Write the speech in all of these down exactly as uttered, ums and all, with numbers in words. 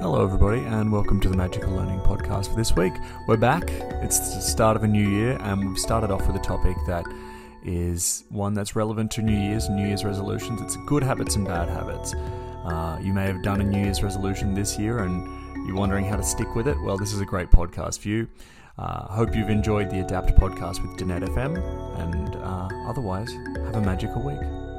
Hello, everybody, and welcome to the Magical Learning Podcast for this week. We're back. It's the start of a new year, and we've started off with a topic that is one that's relevant to New Year's and New Year's resolutions. It's good habits and bad habits. Uh, you may have done a New Year's resolution this year and you're wondering how to stick with it. Well, this is a great podcast for you. Uh, hope you've enjoyed the Adapt podcast with Danette F M, and uh, otherwise, have a magical week.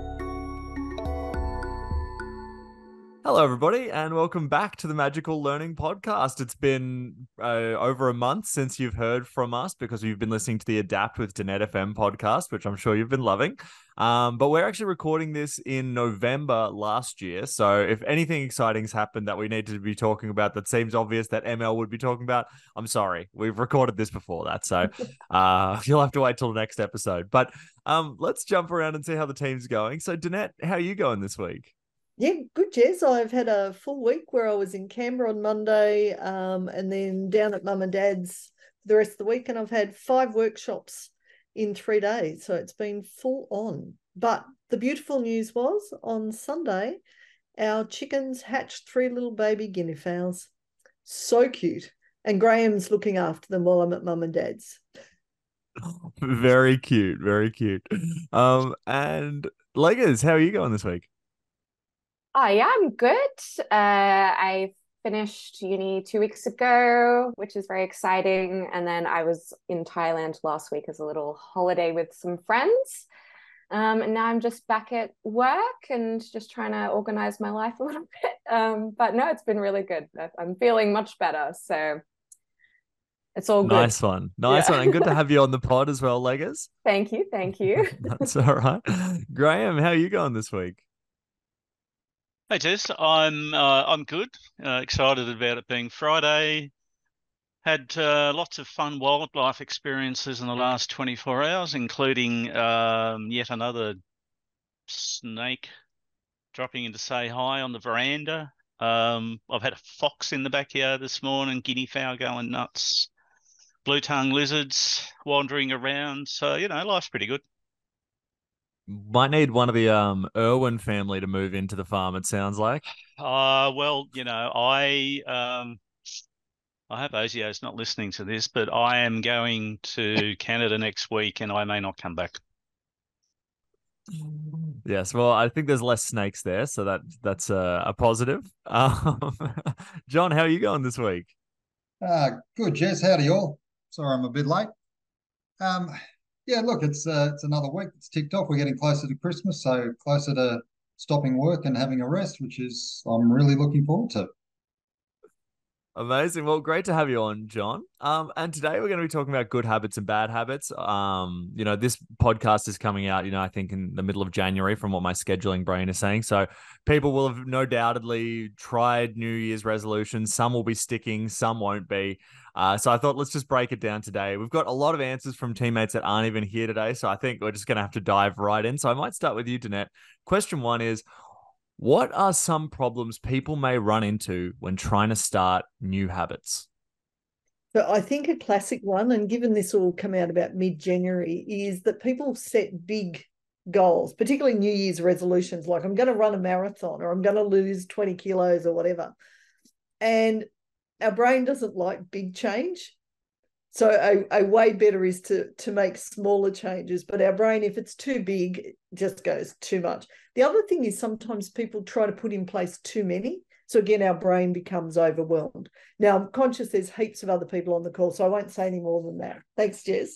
Hello, everybody, and welcome back to the Magical Learning Podcast. It's been uh, over a month since you've heard from us because you've been listening to the Adapt with Danette F M podcast, which I'm sure you've been loving. Um, but we're actually recording this in November last year. So if anything exciting's happened that we need to be talking about that seems obvious that M L would be talking about, I'm sorry. We've recorded this before that. So uh, you'll have to wait till the next episode. But um, let's jump around and see how the team's going. So Danette, how are you going this week? Yeah, good, Jez. I've had a full week where I was in Canberra on Monday um, and then down at Mum and Dad's for the rest of the week. And I've had five workshops in three days. So it's been full on. But the beautiful news was on Sunday, our chickens hatched three little baby guinea fowls. So cute. And Graham's looking after them while I'm at Mum and Dad's. Very cute. Very cute. Um, and Leggers, how are you going this week? Oh, yeah, I'm good. Uh, I finished uni two weeks ago, which is very exciting. And then I was in Thailand last week as a little holiday with some friends. Um, and now I'm just back at work and just trying to organize my life a little bit. Um, but no, it's been really good. I'm feeling much better. So it's all good. Nice one. Nice yeah. one. And good to have you on the pod as well, Leggers. Thank you. Thank you. That's all right. Graham, how are you going this week? Hey Tess, I'm uh, I'm good. Uh, excited about it being Friday. Had uh, lots of fun wildlife experiences in the last twenty-four hours, including um, yet another snake dropping in to say hi on the veranda. Um, I've had a fox in the backyard this morning, guinea fowl going nuts, blue-tongued lizards wandering around. So, you know, life's pretty good. Might need one of the um Irwin family to move into the farm, it sounds like. Uh, well, you know, I um, I hope Ozio's not listening to this, but I am going to Canada next week and I may not come back. Yes, well, I think there's less snakes there, so that that's a, a positive. Um, John, how are you going this week? Uh, good, Jez. Howdy, all. Sorry, I'm a bit late. Um, yeah, look, it's uh, it's another week. It's ticked off. We're getting closer to Christmas, so closer to stopping work and having a rest, which is I'm really looking forward to. Amazing. Well, great to have you on, John. Um, and today we're going to be talking about good habits and bad habits. Um, you know, this podcast is coming out, you know, I think in the middle of January from what my scheduling brain is saying. So people will have no doubtedly tried New Year's resolutions. Some will be sticking, some won't be. Uh, so I thought let's just break it down today. We've got a lot of answers from teammates that aren't even here today. So I think we're just going to have to dive right in. So I might start with you, Danette. Question one is, what are some problems people may run into when trying to start new habits? So I think a classic one, and given this will come out about mid-January, is that people set big goals, particularly New Year's resolutions, like I'm going to run a marathon or I'm going to lose twenty kilos or whatever. And our brain doesn't like big change. So a, a way better is to, to make smaller changes. But our brain, if it's too big, it just goes too much. The other thing is sometimes people try to put in place too many. So again, our brain becomes overwhelmed. Now, I'm conscious there's heaps of other people on the call, so I won't say any more than that. Thanks, Jez.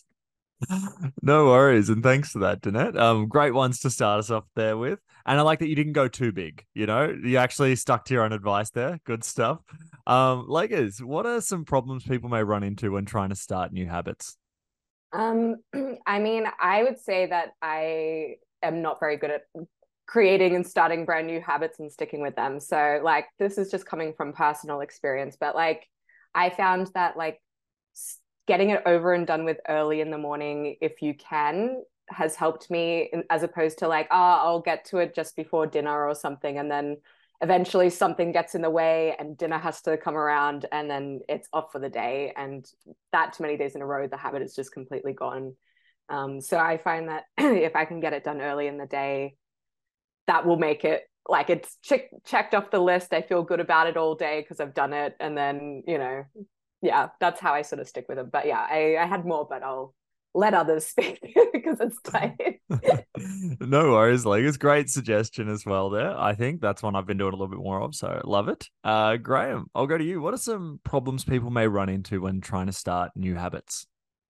No worries. And thanks for that, Danette. Um, great ones to start us off there with. And I like that you didn't go too big, you know, you actually stuck to your own advice there. Good stuff. Um, Leggers, what are some problems people may run into when trying to start new habits? Um, I mean, I would say that I am not very good at creating and starting brand new habits and sticking with them. So like, this is just coming from personal experience, but like, I found that like getting it over and done with early in the morning, if you can, has helped me, as opposed to like, oh, I'll get to it just before dinner or something. And then eventually something gets in the way and dinner has to come around and then it's off for the day. And that too many days in a row, the habit is just completely gone. Um, so I find that if I can get it done early in the day, that will make it like it's check, checked off the list. I feel good about it all day because I've done it. And then, you know, yeah, that's how I sort of stick with them. But yeah, I, I had more, but I'll let others speak because it's tight. No worries, like it's great suggestion as well there. I think that's one I've been doing a little bit more of, so love it. Uh, Graham, I'll go to you. What are some problems people may run into when trying to start new habits?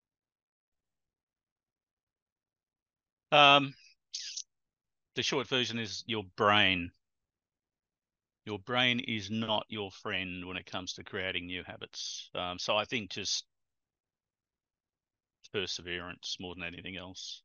Um, the short version is your brain. Your brain is not your friend when it comes to creating new habits. Um, so I think just perseverance more than anything else.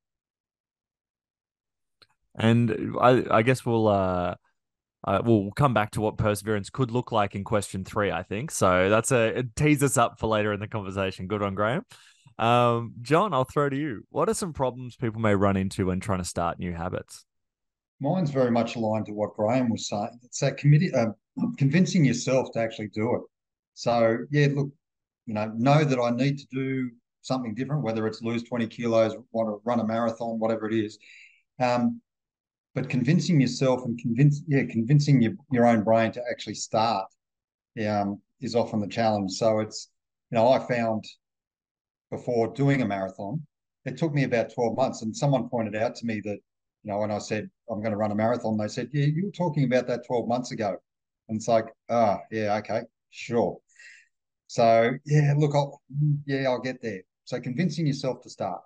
And I, I guess we'll uh, uh, we'll come back to what perseverance could look like in question three, I think. So that's a it tease us up for later in the conversation. Good on Graham. Um, John, I'll throw to you. What are some problems people may run into when trying to start new habits? Mine's very much aligned to what Graham was saying. It's that committee, uh, convincing yourself to actually do it. So yeah, look, you know, know that I need to do something different, whether it's lose twenty kilos, want to run a marathon, whatever it is. Um, but convincing yourself and convince, yeah, convincing your, your own brain to actually start um, is often the challenge. So it's, you know, I found before doing a marathon, it took me about twelve months. And someone pointed out to me that, you know, when I said, I'm going to run a marathon, they said, yeah, you were talking about that twelve months ago. And it's like, ah, oh, yeah, okay, sure. So, yeah, look, I'll, yeah, I'll get there. So convincing yourself to start.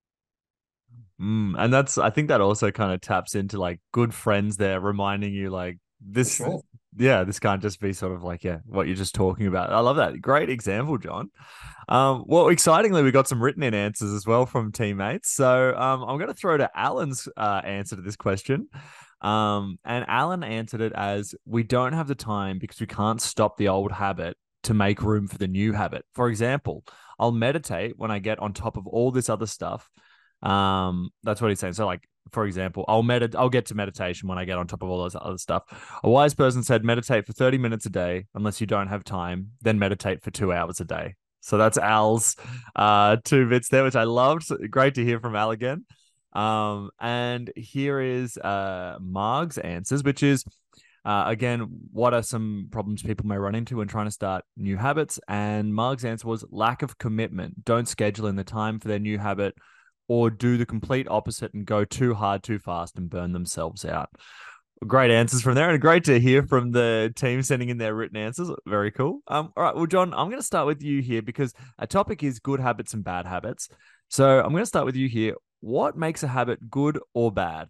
Mm, and that's, I think that also kind of taps into like good friends there, reminding you like this, Sure. yeah, this can't just be sort of like, yeah, what you're just talking about. I love that. Great example, John. Um, well, excitingly, we got some written in answers as well from teammates. So um, I'm going to throw to Alan's uh, answer to this question. Um, and Alan answered it as we don't have the time because we can't stop the old habit to make room for the new habit. For example, I'll meditate when I get on top of all this other stuff. Um, that's what he's saying. So, like, for example, I'll medit I'll get to meditation when I get on top of all those other stuff. A wise person said, meditate for thirty minutes a day, unless you don't have time, then meditate for two hours a day. So that's Al's uh two bits there, which I loved. Great to hear from Al again. Um, and here is uh Marg's answers, which is uh, again, what are some problems people may run into when trying to start new habits? And Marg's answer was lack of commitment. Don't schedule in the time for their new habit, or do the complete opposite and go too hard, too fast and burn themselves out. Great answers from there, and great to hear from the team sending in their written answers. Very cool. Um, all right, well, John, I'm going to start with you here because our topic is good habits and bad habits. So I'm going to start with you here. What makes a habit good or bad?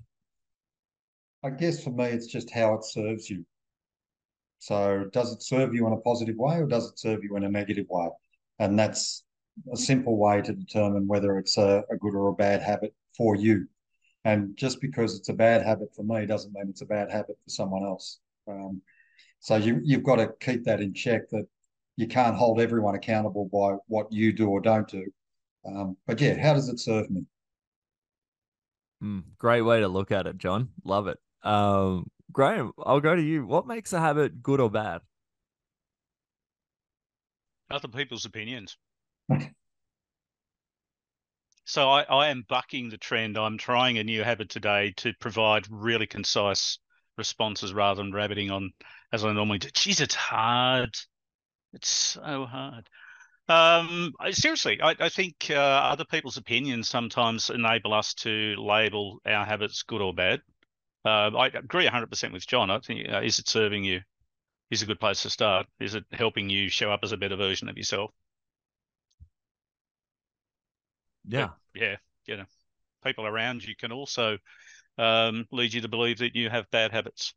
I guess for me, it's just how it serves you. So does it serve you in a positive way or does it serve you in a negative way? And that's a simple way to determine whether it's a, a good or a bad habit for you. And just because it's a bad habit for me doesn't mean it's a bad habit for someone else. Um, so you, you've got to keep that in check, that you can't hold everyone accountable by what you do or don't do. Um, but yeah, how does it serve me? Mm, great way to look at it, John. Love it. Um, Graham, I'll go to you. What makes a habit good or bad? Other people's opinions. So I, I am bucking the trend. I'm trying a new habit today to provide really concise responses rather than rabbiting on as I normally do. Jeez, it's hard. It's so hard. Um, seriously, I, I think uh, other people's opinions sometimes enable us to label our habits good or bad. Uh, I agree one hundred percent with John. I think, uh, is it serving you? Is a good place to start. Is it helping you show up as a better version of yourself? Yeah. But, yeah, you know, people around you can also um, lead you to believe that you have bad habits.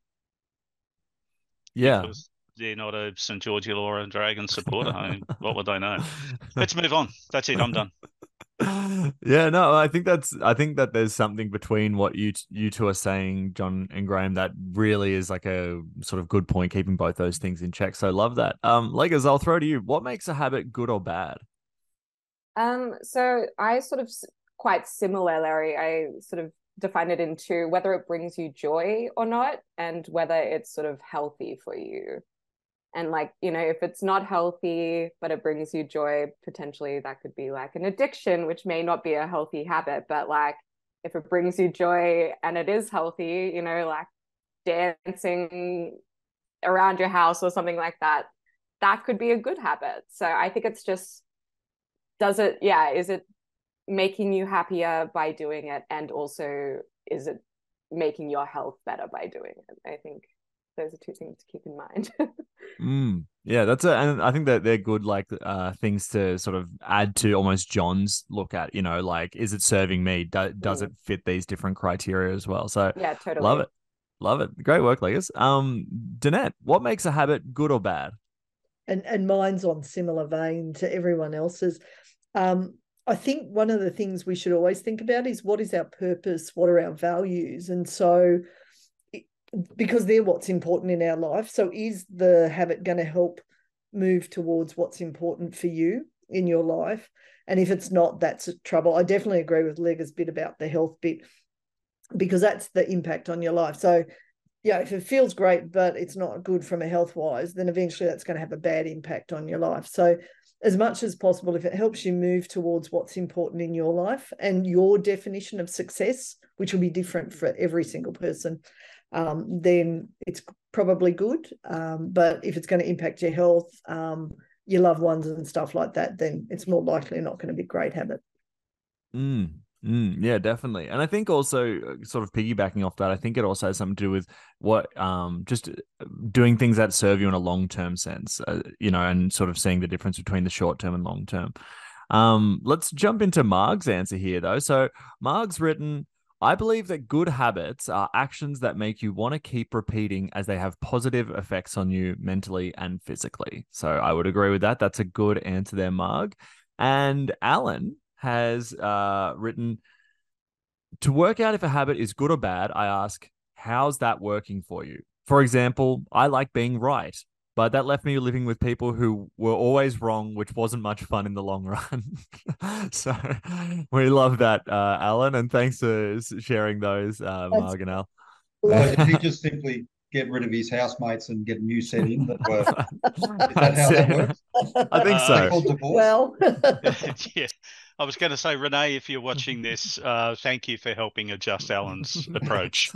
Yeah. Because they're not a Saint George Laura Dragon supporter. I mean, what would they know? Let's move on. That's it. I'm done. Yeah, no, I think that's I think that there's something between what you you two are saying, John and Graham, that really is like a sort of good point, keeping both those things in check. So love that. Um, Legos, I'll throw to you. What makes a habit good or bad? Um, so I sort of quite similar, Larry. I sort of define it into whether it brings you joy or not, and whether it's sort of healthy for you. And like, you know, if it's not healthy, but it brings you joy, potentially that could be like an addiction, which may not be a healthy habit. But like, if it brings you joy and it is healthy, you know, like dancing around your house or something like that, that could be a good habit. So I think it's just, does it, yeah, is it making you happier by doing it? And also, is it making your health better by doing it? I think those are two things to keep in mind. Mm, yeah, that's a, and I think that they're good, like, uh, things to sort of add to almost John's look at, you know, like, is it serving me? Do, does Mm. it fit these different criteria as well? So Yeah, totally. love it. Love it. Great work, Legos. Um, Danette, what makes a habit good or bad? And and mine's on similar vein to everyone else's. Um, I think one of the things we should always think about is what is our purpose? What are our values? And so, because they're what's important in our life. So is the habit going to help move towards what's important for you in your life? And if it's not, that's a trouble. I definitely agree with Lega's bit about the health bit, because that's the impact on your life. So, yeah, if it feels great, but it's not good from a health wise, then eventually that's going to have a bad impact on your life. So as much as possible, if it helps you move towards what's important in your life and your definition of success, which will be different for every single person, um, then it's probably good. Um, but if it's going to impact your health, um, your loved ones and stuff like that, then it's more likely not going to be a great habit. Mm, mm, yeah, definitely. And I think also, uh, sort of piggybacking off that, I think it also has something to do with what, um, just doing things that serve you in a long-term sense, uh, you know, and sort of seeing the difference between the short-term and long-term. Um, let's jump into Marg's answer here, though. So Marg's written, I believe that good habits are actions that make you want to keep repeating as they have positive effects on you mentally and physically. So I would agree with that. That's a good answer there, Marg. And Alan has uh, written, to work out if a habit is good or bad, I ask, how's that working for you? For example, I like being right, but that left me living with people who were always wrong, which wasn't much fun in the long run. So we love that, uh, Alan, and thanks for sharing those, uh, Marg and Al. So did he just simply get rid of his housemates and get a new set in that were, is that how that works? I think Uh, so. They called divorce? Well, Yeah, I was going to say, Renee, if you're watching this, uh, thank you for helping adjust Alan's approach,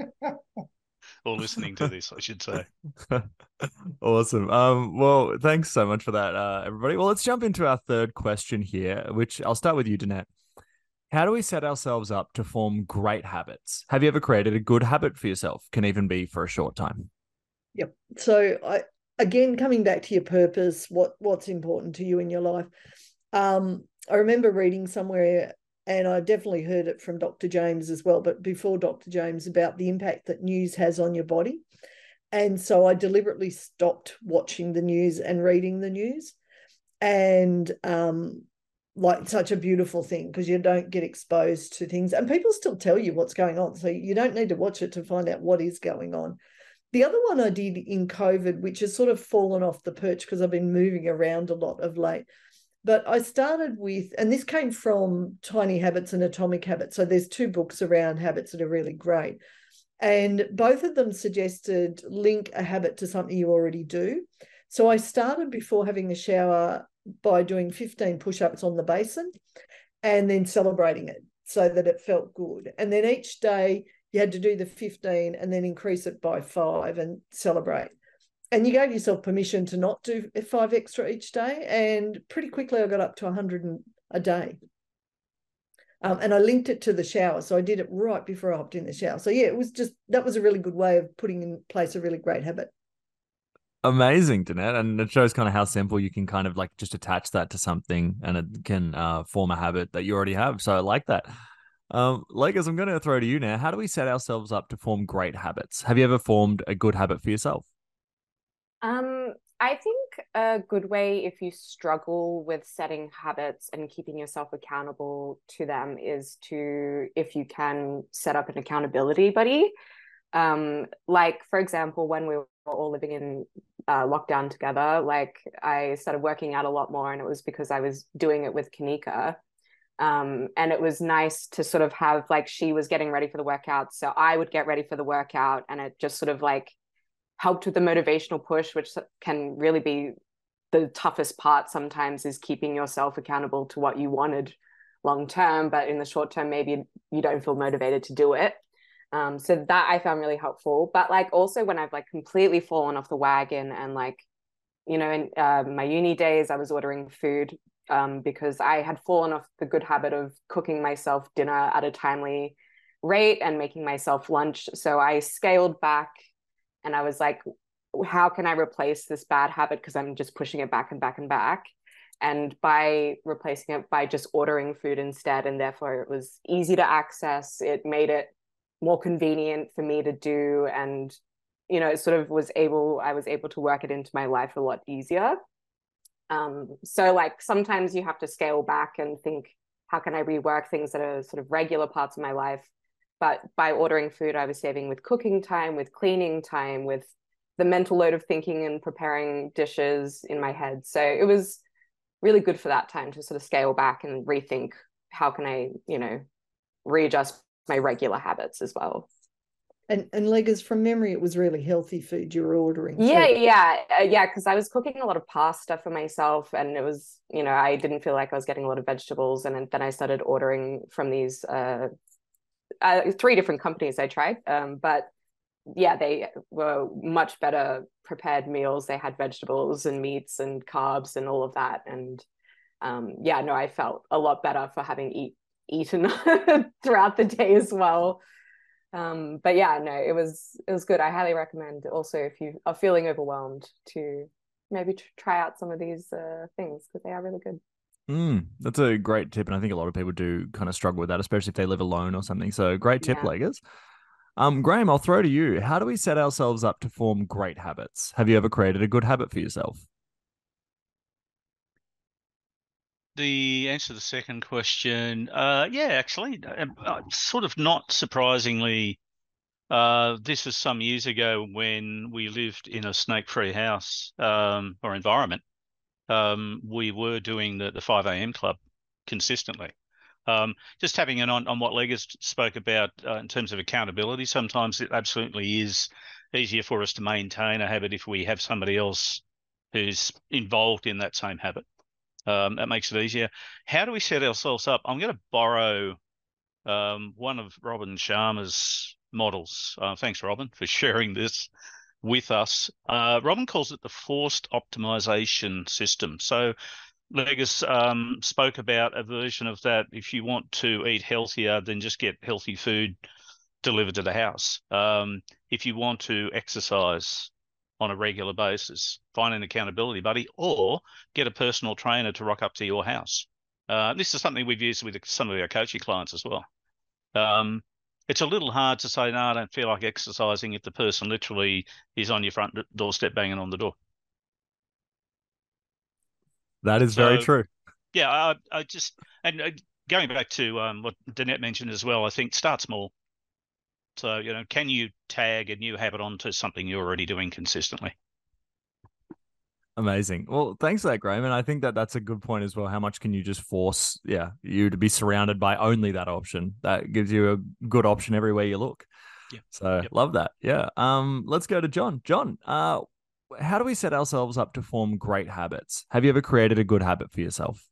or listening to this, I should say. Awesome. Um, well, thanks so much for that, uh, everybody. Well, let's jump into our third question here, which I'll start with you, Danette. How do we set ourselves up to form great habits? Have you ever created a good habit for yourself? Can even be for a short time. Yep. So I again coming back to your purpose, what what's important to you in your life. Um, I remember reading somewhere, and I definitely heard it from Doctor James as well, but before Doctor James, about the impact that news has on your body. And so I deliberately stopped watching the news and reading the news. And um, like such a beautiful thing, because you don't get exposed to things, and people still tell you what's going on. So you don't need to watch it to find out what is going on. The other one I did in COVID, which has sort of fallen off the perch because I've been moving around a lot of late, but I started with, and this came from Tiny Habits and Atomic Habits. So there's two books around habits that are really great. And both of them suggested link a habit to something you already do. So I started before having a shower by doing fifteen push-ups on the basin and then celebrating it so that it felt good. And then each day you had to do the fifteen and then increase it by five and celebrate. And you gave yourself permission to not do five extra each day. And pretty quickly I got up to one hundred a day. Um, and I linked it to the shower. So I did it right before I hopped in the shower. So yeah, it was just, that was a really good way of putting in place a really great habit. Amazing, Danette. And it shows kind of how simple you can kind of like just attach that to something, and it can uh, form a habit that you already have. So I like that. Um, Legos, I'm going to throw to you now. How do we set ourselves up to form great habits? Have you ever formed a good habit for yourself? Um, I think a good way, if you struggle with setting habits and keeping yourself accountable to them, is to, if you can, set up an accountability buddy. Um, like, for example, when we were all living in uh, lockdown together, like I started working out a lot more, and it was because I was doing it with Kanika. Um, and it was nice to sort of have, like, she was getting ready for the workout, so I would get ready for the workout, and it just sort of like helped with the motivational push, which can really be the toughest part sometimes, is keeping yourself accountable to what you wanted long term, but in the short term, maybe you don't feel motivated to do it. Um, so that I found really helpful. But like also when I've like completely fallen off the wagon and like, you know, in uh, my uni days, I was ordering food um, because I had fallen off the good habit of cooking myself dinner at a timely rate and making myself lunch. So I scaled back and I was like, how can I replace this bad habit? Because I'm just pushing it back and back and back. And by replacing it by just ordering food instead, and therefore it was easy to access, it made it more convenient for me to do. And, you know, it sort of was able, I was able to work it into my life a lot easier. Um, so like sometimes you have to scale back and think, how can I rework things that are sort of regular parts of my life? But by ordering food, I was saving with cooking time, with cleaning time, with the mental load of thinking and preparing dishes in my head. So it was really good for that time to sort of scale back and rethink how can I, you know, readjust my regular habits as well. And and Leggers, from memory, it was really healthy food you were ordering. Yeah, too. yeah, uh, yeah. Because I was cooking a lot of pasta for myself, and it was, you know, I didn't feel like I was getting a lot of vegetables, and then I started ordering from these uh, uh three different companies I tried, um, but yeah, they were much better prepared meals. They had vegetables and meats and carbs and all of that, and um, yeah, no, I felt a lot better for having eat eaten throughout the day as well. Um, but yeah, no, it was it was good. I highly recommend also if you are feeling overwhelmed to maybe try out some of these uh, things because they are really good. Mm, that's a great tip, and I think a lot of people do kind of struggle with that, especially if they live alone or something. So great tip, Yeah. Leggers. Um, Graham, I'll throw to you. How do we set ourselves up to form great habits? Have you ever created a good habit for yourself? The answer to the second question, uh, yeah, actually, uh, uh, sort of not surprisingly, uh, this was some years ago when we lived in a snake-free house um, or environment. Um, we were doing the, the five a m club consistently. Um, just having an on, on what Leggers spoke about uh, in terms of accountability, sometimes it absolutely is easier for us to maintain a habit if we have somebody else who's involved in that same habit. Um, that makes it easier. How do we set ourselves up? I'm going to borrow um, one of Robin Sharma's models. Uh, thanks, Robin, for sharing this with us. Uh, Robin calls it the forced optimization system. So Leggers um, spoke about a version of that. If you want to eat healthier, then just get healthy food delivered to the house. Um, if you want to exercise on a regular basis, find an accountability buddy or get a personal trainer to rock up to your house. Uh, this is something we've used with some of our coaching clients as well. Um, it's a little hard to say, no, I don't feel like exercising if the person literally is on your front doorstep banging on the door. That is So, very true. Yeah, I, I just, and uh, going back to um, what Danette mentioned as well, I think start small. So, you know, can you tag a new habit onto something you're already doing consistently? Amazing. Well, thanks for that, Graham. And I think that that's a good point as well. How much can you just force, yeah, you to be surrounded by only that option? That gives you a good option everywhere you look. Yeah. So Yep. love that. Yeah. Um, let's go to John. John, uh, how do we set ourselves up to form great habits? Have you ever created a good habit for yourself?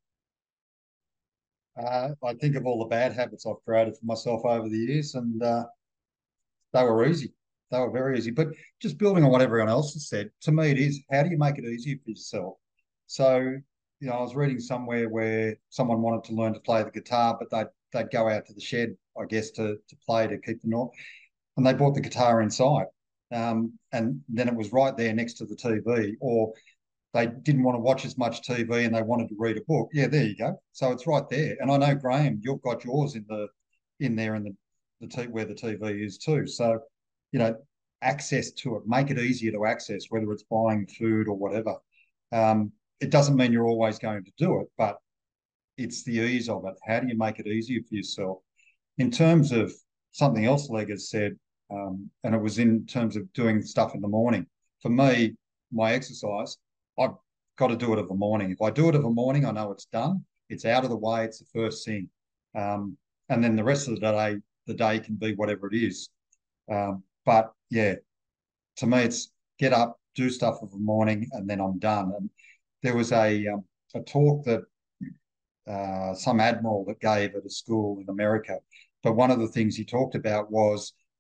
Uh, I think of all the bad habits I've created for myself over the years, and uh, they were easy. They were very easy. But just building on what everyone else has said, to me, it is how do you make it easier for yourself? So, you know, I was reading somewhere where someone wanted to learn to play the guitar, but they'd, they'd go out to the shed, I guess, to, to play to keep the noise. And they brought the guitar inside. Um, and then it was right there next to the T V, or they didn't want to watch as much T V and they wanted to read a book. Yeah, there you go. So it's right there. And I know, Graham, you've got yours in the in there in the, the t- where the T V is too. So, you know, access to it, make it easier to access, whether it's buying food or whatever. Um, it doesn't mean you're always going to do it, but it's the ease of it. How do you make it easier for yourself? In terms of something else Leg has said, um, and it was in terms of doing stuff in the morning. For me, my exercise, I've got to do it of the morning. If I do it of the morning, I know it's done. It's out of the way. It's the first thing. Um, and then the rest of the day, the day can be whatever it is. Um, but yeah, to me, it's get up, do stuff of the morning, and then I'm done. And there was a um, a talk that uh, some admiral that gave at a school in America. But one of the things he talked about was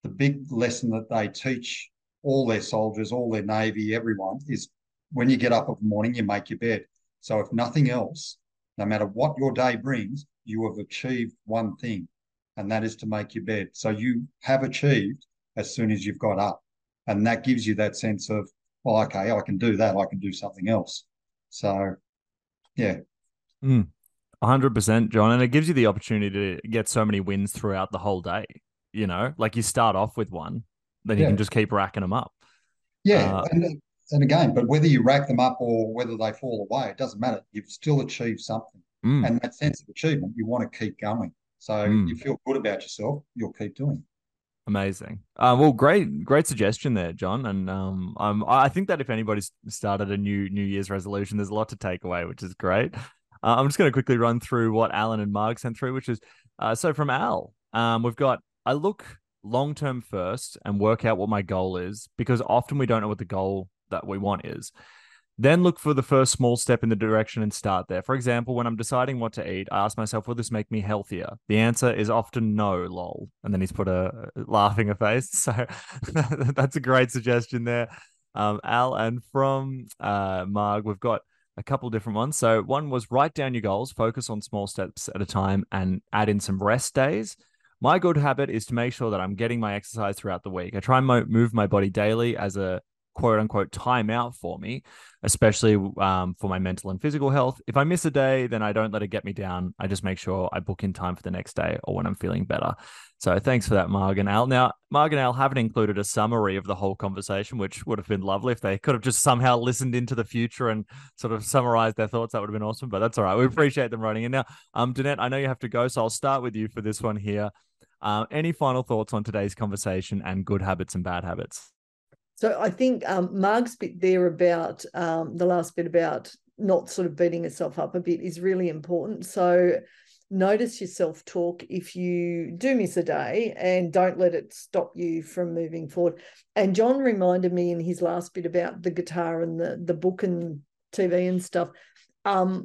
the big lesson that they teach all their soldiers, all their Navy, everyone is when you get up in the morning, you make your bed. So if nothing else, no matter what your day brings, you have achieved one thing, and that is to make your bed. So you have achieved as soon as you've got up. And that gives you that sense of, well, okay, I can do that. I can do something else. So, yeah. Mm, one hundred percent, John. And it gives you the opportunity to get so many wins throughout the whole day. You know, like you start off with one, then you Yeah. can just keep racking them up. Yeah. Uh, and, and again, but whether you rack them up or whether they fall away, it doesn't matter. You've still achieved something. mm, And that sense of achievement, you want to keep going. So mm. you feel good about yourself, you'll keep doing it. Amazing. Uh, well, great, great suggestion there, John. And um, um, I think that if anybody's started a new New Year's resolution, there's a lot to take away, which is great. Uh, I'm just going to quickly run through what Alan and Marg sent through, which is uh, so from Al, um, we've got I look long term first and work out what my goal is because often we don't know what the goal that we want is. Then look for the first small step in the direction and start there. For example, when I'm deciding what to eat, I ask myself, will this make me healthier? The answer is often no, lol. And then he's put a laughing face. So that's a great suggestion there. Um, Al, and from uh, Marg, we've got a couple different ones. So one was write down your goals, focus on small steps at a time, and add in some rest days. My good habit is to make sure that I'm getting my exercise throughout the week. I try and mo- move my body daily as a quote unquote time out for me, especially um, for my mental and physical health. If I miss a day, then I don't let it get me down. I just make sure I book in time for the next day or when I'm feeling better. So thanks for that, Marg and Al. Now, Marg and Al haven't included a summary of the whole conversation, which would have been lovely if they could have just somehow listened into the future and sort of summarized their thoughts. That would have been awesome, but that's all right. We appreciate them writing in. Now, um, Danette, I know you have to go, so I'll start with you for this one here. Uh, any final thoughts on today's conversation and good habits and bad habits? So I think um, Marg's bit there about um, the last bit about not sort of beating yourself up a bit is really important. So notice your self-talk if you do miss a day and don't let it stop you from moving forward. And John reminded me in his last bit about the guitar and the, the book and T V and stuff. Um,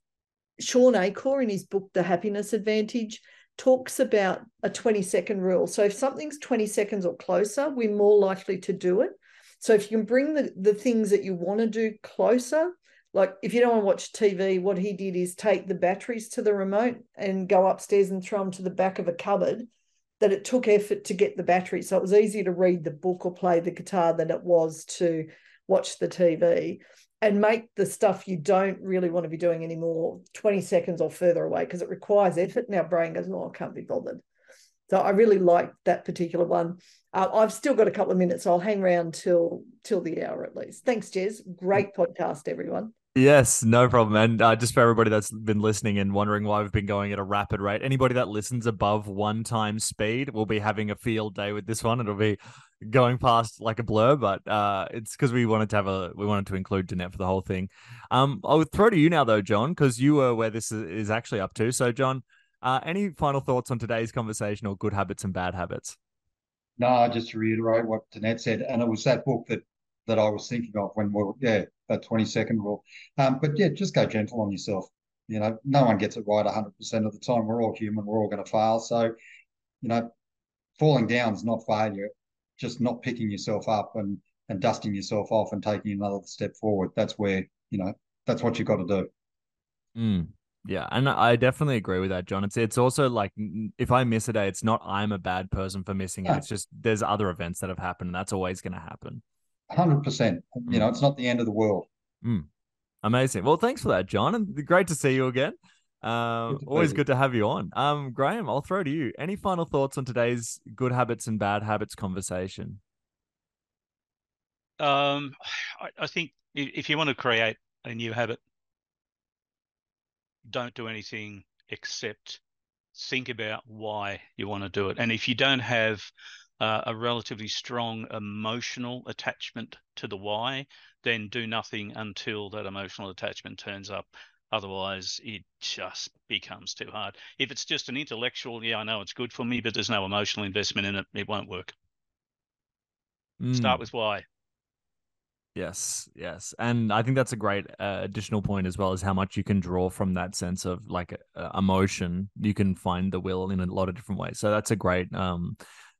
Sean Acor in his book, The Happiness Advantage, talks about a twenty second rule. So if something's twenty seconds or closer, we're more likely to do it. So if you can bring the, the things that you want to do closer, like if you don't want to watch T V, what he did is take the batteries to the remote and go upstairs and throw them to the back of a cupboard, that it took effort to get the battery. So it was easier to read the book or play the guitar than it was to watch the T V. And make the stuff you don't really want to be doing anymore twenty seconds or further away because it requires effort. And our brain goes, oh, I can't be bothered. So I really like that particular one. Uh, I've still got a couple of minutes, so I'll hang around till till the hour at least. Thanks, Jez. Great podcast, everyone. Yes, no problem. And uh, just for everybody that's been listening and wondering why we've been going at a rapid rate, anybody that listens above one time speed will be having a field day with this one. It'll be going past like a blur, but uh, it's because we wanted to have a we wanted to include Danette for the whole thing. Um, I'll throw to you now though, John, because you were where this is actually up to. So, John, uh, any final thoughts on today's conversation or good habits and bad habits? No, just to reiterate what Danette said, and it was that book that that I was thinking of when we we're, yeah, that twenty second rule. Um, but yeah, just go gentle on yourself. You know, no one gets it right one hundred percent of the time. We're all human. We're all going to fail. So, you know, falling down is not failure. Just not picking yourself up and and dusting yourself off and taking another step forward. That's where, you know, that's what you've got to do. Mm. Yeah, and I definitely agree with that, John. It's it's also like if I miss a day, it's not I'm a bad person for missing it. No. It's just there's other events that have happened, and that's always going to happen. one hundred percent. You know, it's not the end of the world. Mm. Amazing. Well, thanks for that, John, and great to see you again. Um, Good to always be good to have you on. Um, Graham, I'll throw to you. Any final thoughts on today's good habits and bad habits conversation? Um, I, I think if, if you want to create a new habit, don't do anything except think about why you want to do it. And if you don't have uh, a relatively strong emotional attachment to the why, then do nothing until that emotional attachment turns up. Otherwise, it just becomes too hard. If it's just an intellectual, yeah, I know it's good for me, but there's no emotional investment in it, it won't work. Mm. Start with why. Yes, yes. And I think that's a great uh, additional point as well, as how much you can draw from that sense of like uh, emotion. You can find the will in a lot of different ways. So that's a great, um,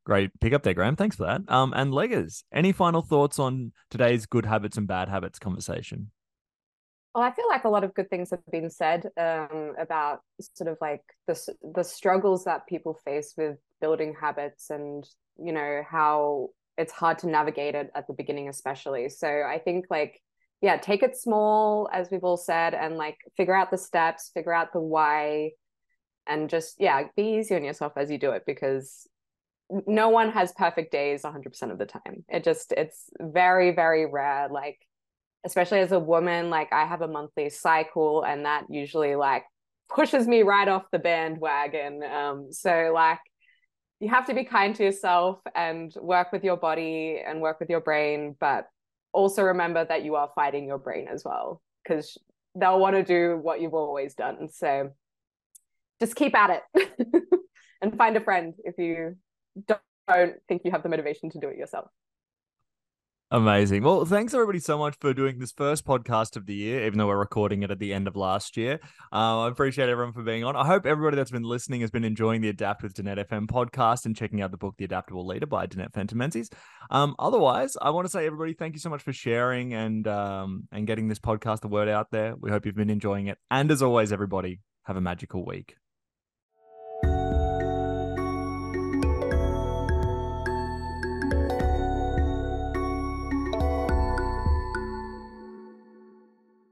Great pick up there, Graham. Thanks for that. Um, and Leggers, any final thoughts on today's good habits and bad habits conversation? Well, I feel like a lot of good things have been said um, about sort of like the the struggles that people face with building habits, and you know how it's hard to navigate it at the beginning, especially. So I think like yeah, take it small, as we've all said, and like figure out the steps, figure out the why, and just yeah, be easy on yourself as you do it, because no one has perfect days one hundred percent of the time. It just, it's very, very rare. Like, especially as a woman, like I have a monthly cycle, and that usually like pushes me right off the bandwagon. Um, so like, you have to be kind to yourself and work with your body and work with your brain, but also remember that you are fighting your brain as well, because they'll want to do what you've always done. So just keep at it and find a friend if you don't think you have the motivation to do it yourself. Amazing. Well, thanks everybody so much for doing this first podcast of the year, even though we're recording it at the end of last year. Uh, I appreciate everyone for being on. I hope everybody that's been listening has been enjoying the Adapt with Danette F M podcast and checking out the book, The Adaptable Leader by Danette Fenton-Menzies. Um, otherwise, I want to say, everybody, thank you so much for sharing and um, and getting this podcast, the word out there. We hope you've been enjoying it. And as always, everybody, have a magical week.